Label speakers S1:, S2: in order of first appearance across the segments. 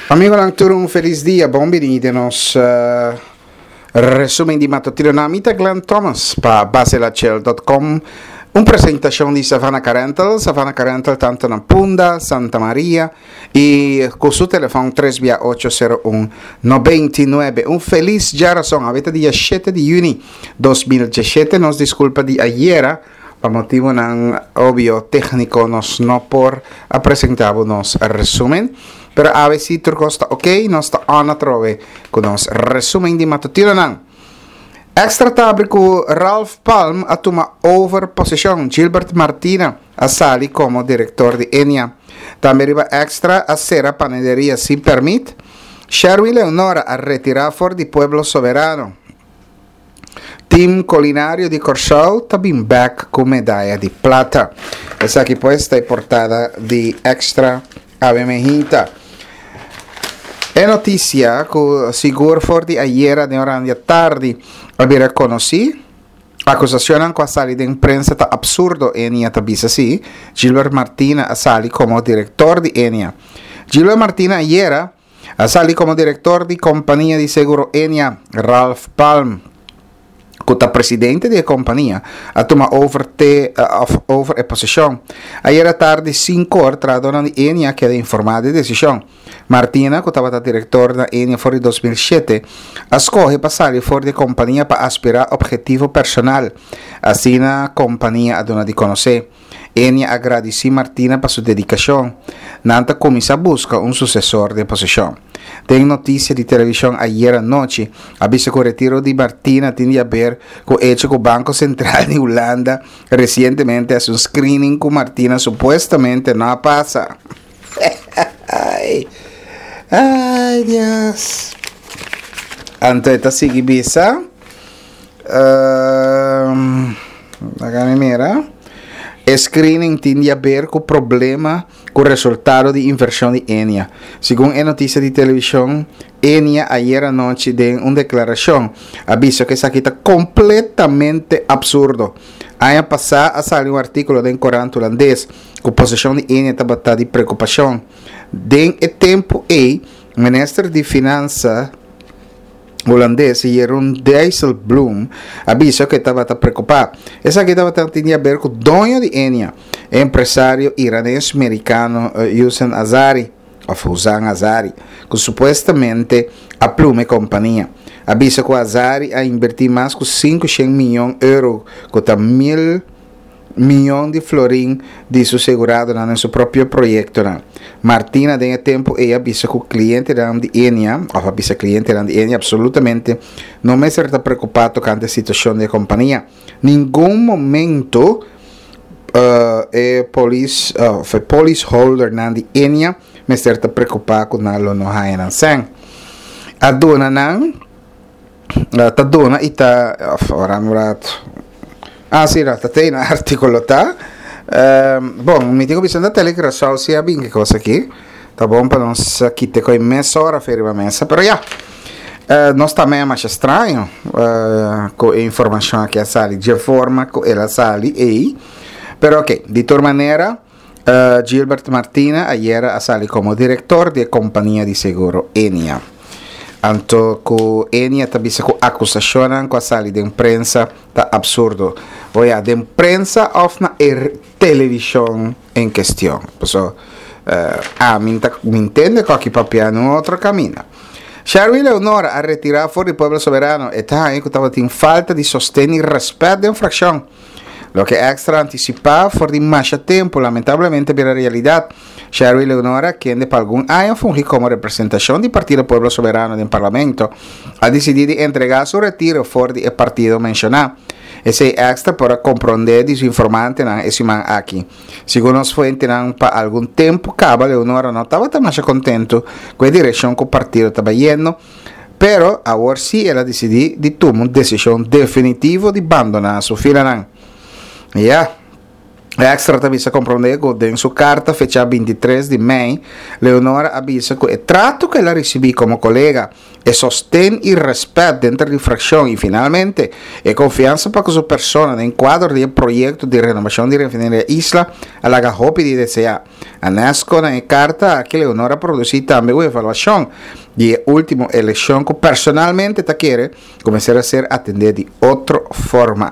S1: Amigo Lantur, un feliz dia, bem-vindo nos resumen di mattutino na mita Glenn Thomas para baselachel.com. Apresentação de Savannah Carental tanto na Punda, Santa Maria e com seu telefone 36801-99. Um feliz geração, avete dia 7 de junho 2017, nos desculpa de ayer, por motivo não óbvio técnico, nos não por apresentar nos resumen. Pero a ver si turco está ok, nós está on a trove com nos resumen de matutino não. Extra tábrico Ralph Palm a toma over posição Gilbert Martina a sali como diretor de Enia. Também riba extra a Sera Panaderia si permite. Sherwin Leonora a retirar for di Pueblo Soberano. Team culinario di Corsau também back com medalha de plata. Essa aqui pues está portada de extra Ave Mejita. É notícia que o seguro forte ayer de hora de tarde havia conhecido acusação com a sala de imprensa tá absurdo Enia tabisa assim Gilbert Martina a sali como diretor de Enia. Gilbert Martina ayer a sali como diretor de companhia de seguro Enia Ralph Palm que é presidente da companhia a tomar over a posição. Ayer à tarde 5 horas a dona de Enia que é informada de decisão. Martina, que estava diretor da Enia for 2007, escolhe passar fora da companhia para aspirar objetivo personal. Assim a companhia a dona de conhecer. Enia agradece Martina para sua dedicação. Nanta começa a buscar um sucessor de posição. Tem notícia de televisão ayer à noite. Avisa que o retiro de Martina tinha a ver com o hecho que o Banco Central de Holanda recentemente fez um screening com Martina supuestamente não passa. Ai, Deus. Anto esta sigue bisa. Mira. Screening tinha a ver com o problema com o resultado de inversão de Enia. Segundo a notícia de televisão, Enia ayer à noite deu uma declaração. Aviso que isso aqui está completamente absurdo. Ano passado, saiu um artigo em Corante holandês que a posição de Enia estava de preocupação. Den o tempo o ministro de Finanças holandês Jeroen Dijsselbloem avisou que estava preocupado. Essa aqui tinha a ver com o dono de Enia, empresário iranês-americano Hussein Azari, que supostamente a Plume companhia. Avisa que o Azari a invertir mais de 500 milhões de euros, que está 1.000 milhões de florim de seu segurado no seu próprio projeto. Martina, tem tempo, avisa que o cliente de Enia, ou avisa o cliente de Enia, absolutamente não me está preocupado com a situação da companhia. Nenhum momento foi policyholder de Enia, me está preocupado com o no hayan sang. A dona não, a dona está sì, tem um articolo tá. Bom, mi dico bisogna da Telegram, so sia bem que cosa aqui. Tá bom para nós aqui ter com imensa hora feira mesa, pero já. Nós também é mais estranho com a informação aqui a sali de forma que ela sali e pero ok, de toda maneira Gilbert Martina ayer a sali como diretor de companhia de seguro Enia. Anto que Enia também se acusação com a sala de imprensa tá absurdo. Olha, de imprensa of na televisão em questão. Então, me entende que aqui papel no outro caminho. Sherwin Leonora a retirar fora do Pueblo Soberano está aí que estava tendo falta de sostén e respeito da infração. Lo que extra anticipado por de mais tempo, lamentavelmente, pela realidade. Sherwin Leonora, que por algum ano fungiu como representação do Partido Pueblo Soberano no Parlamento, ha decidido entregar seu retiro fora do partido mencionado. Esse extra para compreender de seu informante esse man aqui. Segundo nos fuentes, por algum tempo, Caba Leonora não estava tão mais contento com a direção que o partido estava indo, pero agora sim ela decidiu de tomar uma decisão definitiva de abandonar sua filha. Yeah. Extra avisa comprendendo in sua carta fecha 23 di May, Leonora avisa che il tratto che la ricevì come collega e sostiene il rispetto dentro la frazione e finalmente e confianza per questa persona nel quadro del progetto di rinnovazione di raffineria Isla alla Gahopi di DCA. Anesco nella carta che Leonora produce anche un'evaluazione di ultima elezione che personalmente tachiere come se essere attendere di altra forma.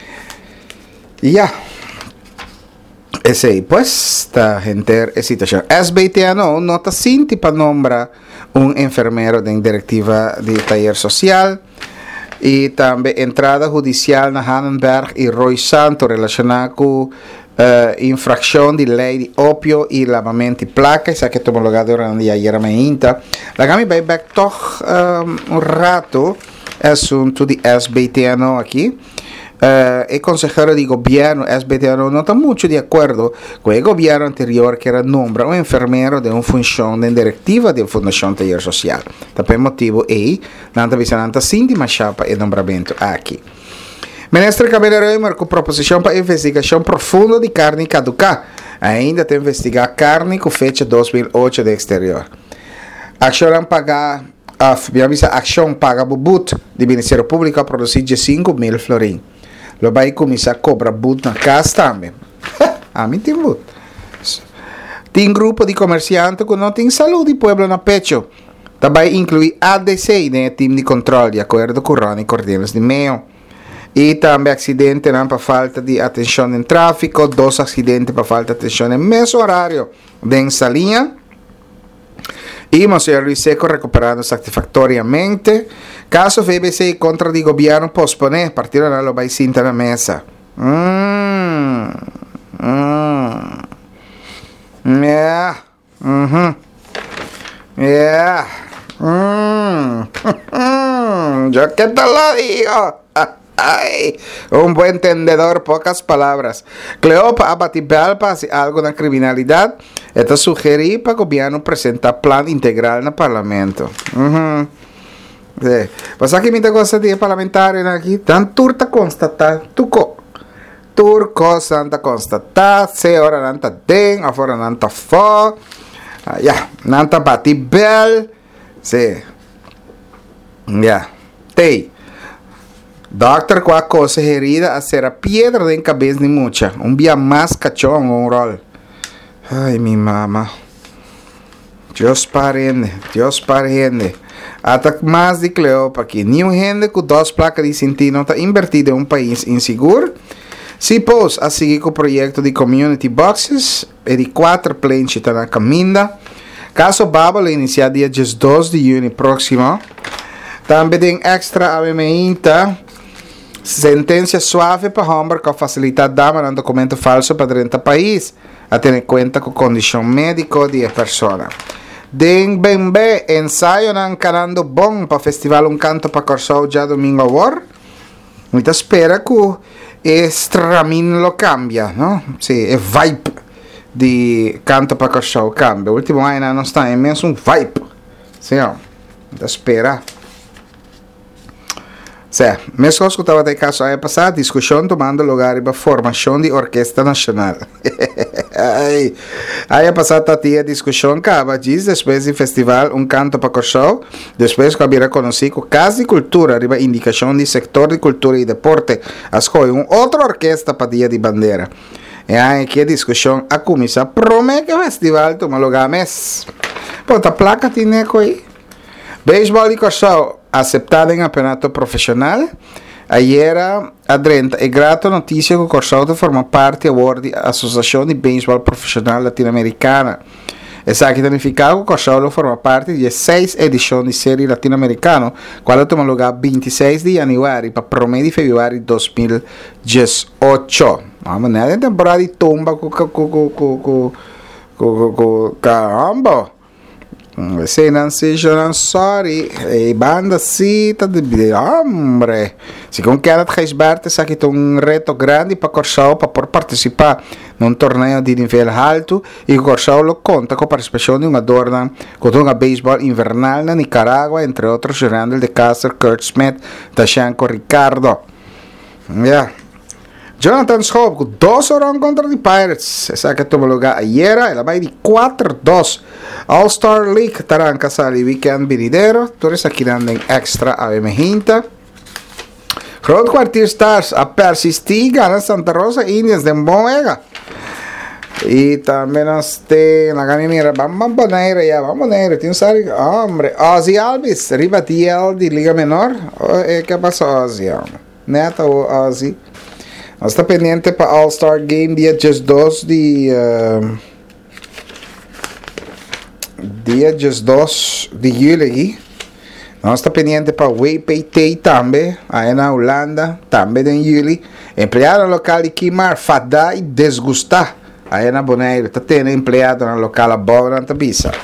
S1: E pues, esta gente situación. SBTNO nota Cinti para nombrar un enfermero de directiva de taller social y también entrada judicial na Hannenberg y Roy Santo relacionada con infracción de ley de opio y lavamento de placa, esa que tomó lugar durante ayer meinta. La gami vai back toch un rato asunto de SBTNO aquí. El consejero de gobierno SBTNO no está mucho de acuerdo con el gobierno anterior que era nombrar un enfermero de una función de directiva de la Fundación Taller Social. Por motivo nanta visananta Cindy Machapa el nombramiento aquí. Ministro Caballero marcou proposição para investigação profunda de carne caduca. Ainda tem investigar carne com fecha 2008 do exterior. Ação pagar ação paga bubut do Ministério Público a produzir de 5.000 florins. Lo vai começar a cobrar but na casa também. A mim tem but. Tem grupo de comerciantes que não tem saúde e pueblo na pecho. Também inclui ADC, né, time de controle, de acordo com Ronnie Cordelos de Meio. E também acidente para falta de atenção em tráfego, 2 acidentes para falta de atenção em mesmo horário dessa linha. E Monsenhor Luis Seco recuperando satisfatoriamente. Caso FBC contra o governo pospone, partido não lo vai sentar na mesa. Yo que te lo digo. Ay, un buen entendedor, pocas palabras. Cleopa abatibel para algo na criminalidade. Esta sugerir para o governo apresentar plano integral no parlamento. Mas aqui me gosta de parlamentar aqui. Tan turta constatar. Turco santa constatar. Se ora nanta den, afora nanta fo. Nanta batibel. Se. Tei. Doctor com a coisa herida a ser a piedra de cabeça de mucha. Dia mais cachorro um rol. Ai, minha mama. Deus parende. Até mais de Cleopa aqui. Nenhum gente com 2 placas de sentido está invertido em país inseguro. Se pôs a seguir com o projeto de Community Boxes e de 4 planes está na caminha. Caso Bábalo iniciar dia 2 de junho próximo. Também tem extra ABMINTA. Sentencia suave para hombre que facilita dar un documento falso para dentro del país, a tener cuenta con condición médica de persona. Den bembe ensayo nan canando bom para festival un canto para Corsao ya domingo war. Muita espera que Stramin lo cambia, no? Sì, è vibe di canto para Corsao cambia. Ultimo anno non sta in mezzo un vibe. Sì, no? Muita espera. Mesmo escutava de caso aí passar discussão tomando lugar para formação de orquestra nacional. Aí passar tatia discussão acaba diz depois do festival um canto para Corsao, depois que havia reconhecido casa de cultura, arriba indicação de sector de cultura e deporte, escolhe outra orquestra para dia de bandeira. E aí que a discussão a começar promete que o festival toma lugar mês. Pô, a placa tem aí. Beisebol de Corsao aceptada em campeonato profissional. Ayer adrenta é grata notícia que o Corsao forma parte da Associação de Beisebol Profissional Latino-Americana. Essa aqui significa que o Corsao forma parte de 6 edições de série latino-americana, qual toma lugar 26 de janeiro para 1 de fevereiro de 2018. Vamos na temporada de tumba caramba. Se non si sono sorry, e banda cita de hombre. Se com que ela resbarte, sa que um reto grande para Corsao para participar num torneio de nível alto e o Corsao lo conta com a participação de uma adorna com uma beisebol invernal na Nicarágua, entre outros Randall de Castro, Kurt Smith, Tashanko Ricardo. Jonathan Schoop com 2 horas contra os Pirates. Essa que tomou lugar ayer, ela vai de 4-2. All-Star League taranca sali weekend venidero. Todos aqui andam extra a emergente. Groot Kwartier Stars a persistir, gana Santa Rosa Indians de Boega. E também nós temos na caminhada, vamos Bonaire, tem um sério, hombre, Ozzy Alves, Ribatiel de Liga Menor. Que passou, Ozzy? Neta ou Ozzy? Nós estamos pendentes para All-Star Game dia 2 de julho. Nós estamos pendentes para WPT também, aí na Holanda, também em julho. Empregado local de Kimar, Fadá e Desgustar. Aí na Bonaire, está tendo empregado no local a Bola na Tabisa.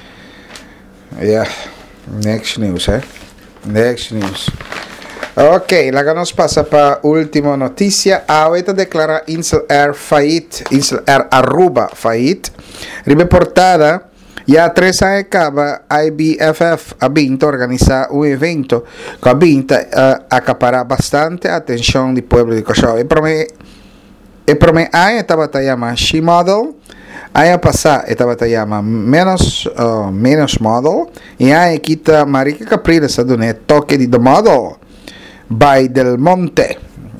S1: Next news, Next news. Ok, lá nós passa para a última notícia. A UETA declara Insel Air Aruba Fait. Reportada, já 3 anos acaba a IBFF a Binta organizar um evento que a Binta acaparar bastante a atenção do povo de Cochau. E para mim, a etapa chama She Model, a passar etapa chama menos Model, e a kita Marica Caprila sa doon toque de Model by Del Monte.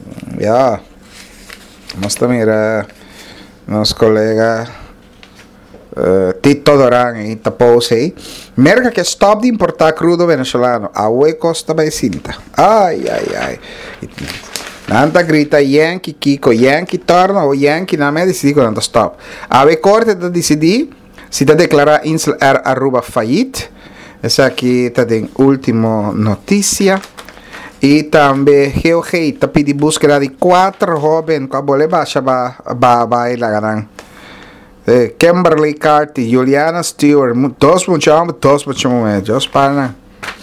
S1: Nós também era nosso colega Tito Doran e Tapose. Merca que stop de importar crudo venezolano, a ue costa by cinta. Ai. Nanta grita Yankee Kiko, Yankee torna o Yankee na me decidi con tanto stop. Ave corte da decidi si da declara Insel Air Aruba Fait. Essa aqui está em última notícia. E também GeoGate está pedindo búsqueda de 4 jovens com a bola baixa para ir lá. Kimberly Carty, Juliana Stewart, todos muchos para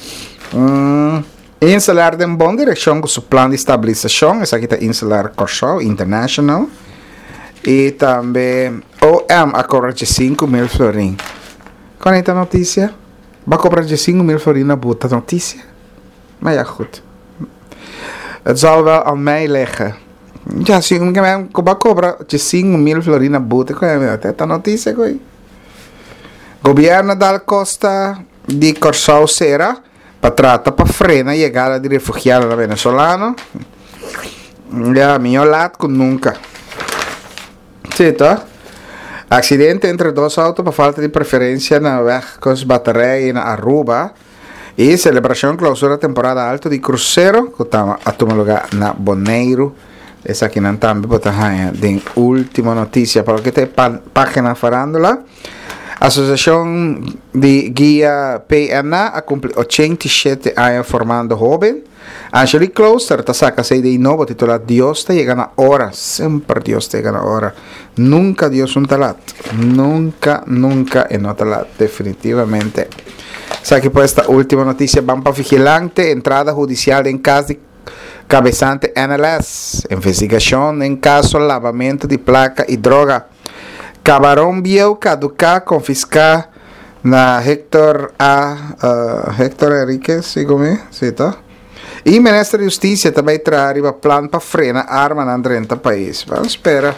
S1: Insular de boa direção com seu plano de estabilização. Essa aqui está Insular Corsol International. E também OM a cobrar de 5.000 florin. Com esta notícia, vai cobrar de 5.000 florin na boa notícia. Maar ja, goed. Het zal wel aan mij liggen. Ja, sim, ik vai cobrar de 5.000 florin na boa. Esta notícia, Governo da Costa de Corsol Serra para tratar para frenar a chegada de refugiados venezolanos. Melhor lado que nunca. Certo? Acidente entre 2 autos para falta de preferência na weg com as baterias na Aruba. E celebração clausura temporada alta de cruzeiro que está a tomar lugar na Bonaire. Essa aqui não também bota de última notícia para que tem página farándola. Associação de Guia PNA a cumprir 87 anos formando jovem. Angelique Closter está sacando de novo titular Dios te llega na hora. Sempre Dios te llega na hora. Nunca Dios un talat. Nunca en no talat. Definitivamente. Sabe por esta última notícia, vamos para vigilante, entrada judicial em caso de cabezante NLS. Investigação em caso de lavamento de placa e droga. Cabarón view caducar, confiscar na Héctor Enriquez, sim, tá? E o Ministério da Justiça também traz plano para frenar arma na 30 países. Vamos esperar.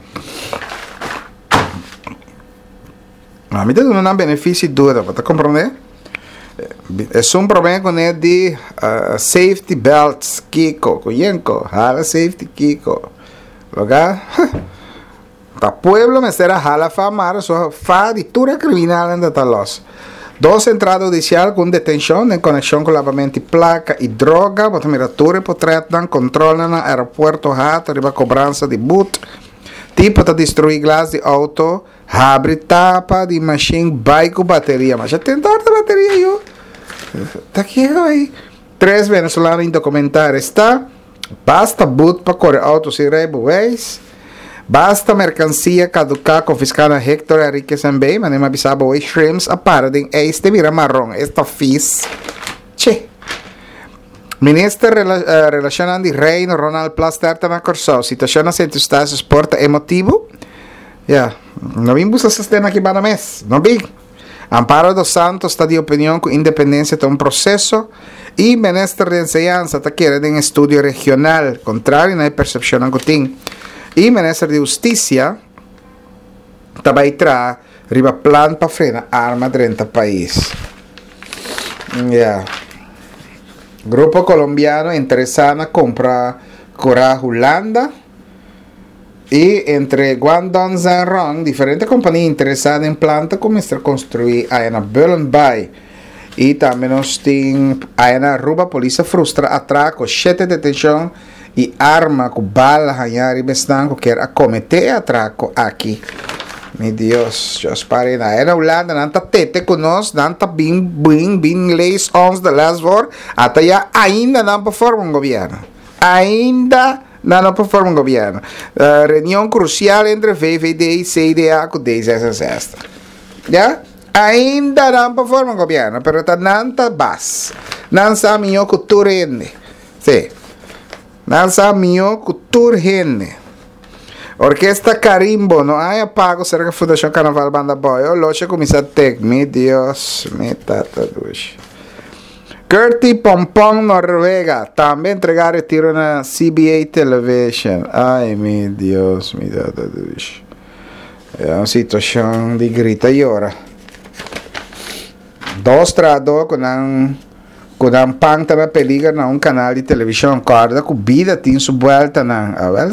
S1: A mim não há benefício dura, você compreende? É um problema com ele de safety belts, Kiko, Kuyenko, hala safety Kiko. Lugar? Ta pueblo me será jala famar, so fa de tura criminal ainda tá los. 2 entradas judicial com detenção em conexão com lavamento de placa e droga, botam miratura por tratam, controlam no aeroporto rato, riba cobrança de boot, tipo de destruir glas de auto, abre tapa de machine, vai com bateria, mas já tem torta bateria eu. Tá aqui aí. 3 venezolanos indocumentados está, basta boot para correr autos e rebués. Basta mercancia caducar confiscar na Héctor Enriquez também, mas nem me avisava o shrimps a para de este vira marrom, esta fiz. Che. Ministro relacionando de Reino Ronald Plaster na Corsol, situação na centro-estado exporta emotivo. Não vimos essa cena aqui para mês, não vi. Amparo dos Santos está de opinião com independência de um processo E Ministério de Enseñanza está querendo um estudo regional, contrário na percepção que tem. E Ministério de Justiça também traz riba plano para frenar arma dentro do país. Grupo colombiano interessado em comprar Cora Holanda. E entre Guangdong e Rong, diferentes companhias interessadas em planta começaram a construir aí na Bay. E também nós temos aí na Aruba, a polícia frustra atraco, 7 detenção e arma com bala, hanhar e bestão que quer cometer atraco aqui. Meu Deus, Deus pare na era Holanda, nanta tete conosco, nanta bem leis ons de lasvor, até já ainda não performa um governo. Ainda não performa um governo. Reunião crucial entre VVD e CDA com 10 esta. Já? Ainda não performa um governo, pero tá nanta bas. Não sabe o que tu rende. Sim. Não sabe o que tu rende. Orquesta Carimbo, não há pago, será que a Fundação Carnaval Banda Boy? Eu loche começar a ter, meu Deus, me tata duas. Curti Pompom, Noruega, também entregar retiro na CBA Television. Ai, meu Deus, me tata duas. É uma situação de grita e ora. Dois trados com um panta na peliga na um canal de televisão, corda com vida, tem sua volta na.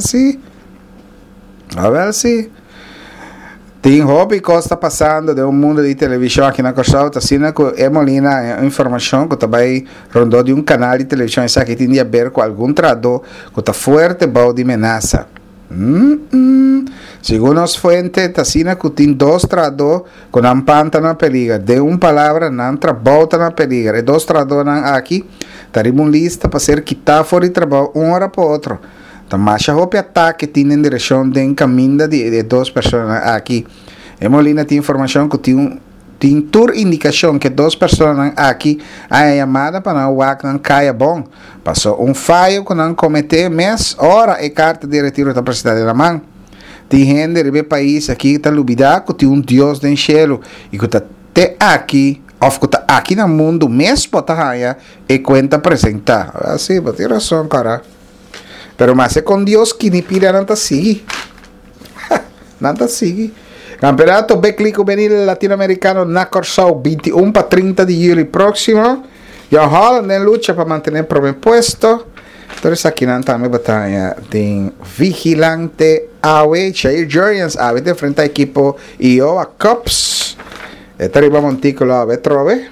S1: A ver se tem hobby que está passando de um mundo de televisão aqui na Costa Alta, assim que Emolina informação que também rondou de um canal de televisão essa que tinha a ver com algum tradutor que está forte bom de ameaça. Segundo as fontes, assim que tem 2 tradutores com um panta na peliga, de uma palavra não trabalha na peliga, e 2 tradutores aqui, teremos uma lista para ser quitado fora de trabalho hora para outra. Mas o ataque tem em direção de caminho de 2 pessoas aqui. Emolina tem informação que tem toda indicação que 2 pessoas aqui a chamada para o WAC não caia bom. Passou um falho que não cometeu, mas hora e carta de retiro da presidente na mão. Tem gente de país aqui que está lubidado que tem um Deus do céu e que está aqui, ou que está aqui no mundo, mesmo para e conta apresentar. Assim, vai ter razão, cara. Pero mas é com Deus que ni pira nada sigue. Nada sigue. Campeonato Béclico Benil Latino-Americano na Corsau 21 para 30 de julho próximo. E a Holland luta para manter o primeiro posto. Então aqui não também batalha tem Vigilante Awe, Chair Giants Awe de frente à equipe Iowa Cubs. Esta arriba montículo Awe trove.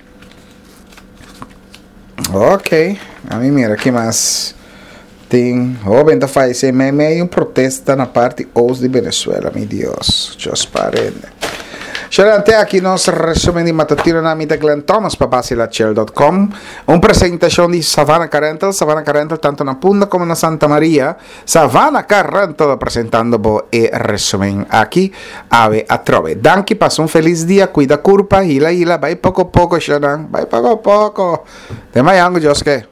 S1: Ok. A mim mira aqui mais. Tem jovem da faz meio protesta na parte oeste de Venezuela, meu Deus, Deus parede. Até aqui nosso resumo de matutino na Mita Glenn Thomas para basilachel.com. Uma apresentação de Savannah Carental tanto na Punta como na Santa Maria. Savannah Carental apresentando o resumo aqui, ave a trove. Danke, passa um feliz dia, cuida curpa, hila, vai pouco a pouco, Shanan, vai pouco a pouco. Tem mais algo, Joske?